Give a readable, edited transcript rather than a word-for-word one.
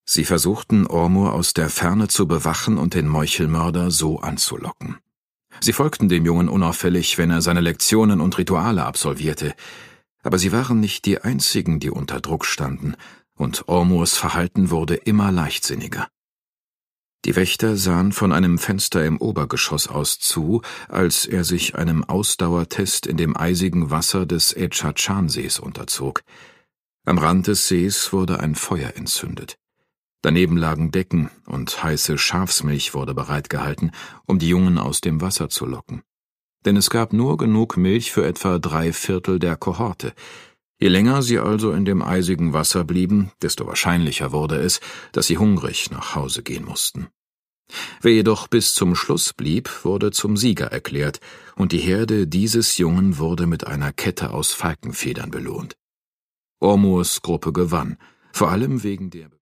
Sie versuchten, Ormur aus der Ferne zu bewachen und den Meuchelmörder so anzulocken. Sie folgten dem Jungen unauffällig, wenn er seine Lektionen und Rituale absolvierte, aber sie waren nicht die einzigen, die unter Druck standen, und Ormurs Verhalten wurde immer leichtsinniger. Die Wächter sahen von einem Fenster im Obergeschoss aus zu, als er sich einem Ausdauertest in dem eisigen Wasser des Echatschan-Sees unterzog. Am Rand des Sees wurde ein Feuer entzündet. Daneben lagen Decken und heiße Schafsmilch wurde bereitgehalten, um die Jungen aus dem Wasser zu locken. Denn es gab nur genug Milch für etwa 3/4 der Kohorte. Je länger sie also in dem eisigen Wasser blieben, desto wahrscheinlicher wurde es, dass sie hungrig nach Hause gehen mussten. Wer jedoch bis zum Schluss blieb, wurde zum Sieger erklärt, und die Herde dieses Jungen wurde mit einer Kette aus Falkenfedern belohnt. Ormurs Gruppe gewann, vor allem wegen der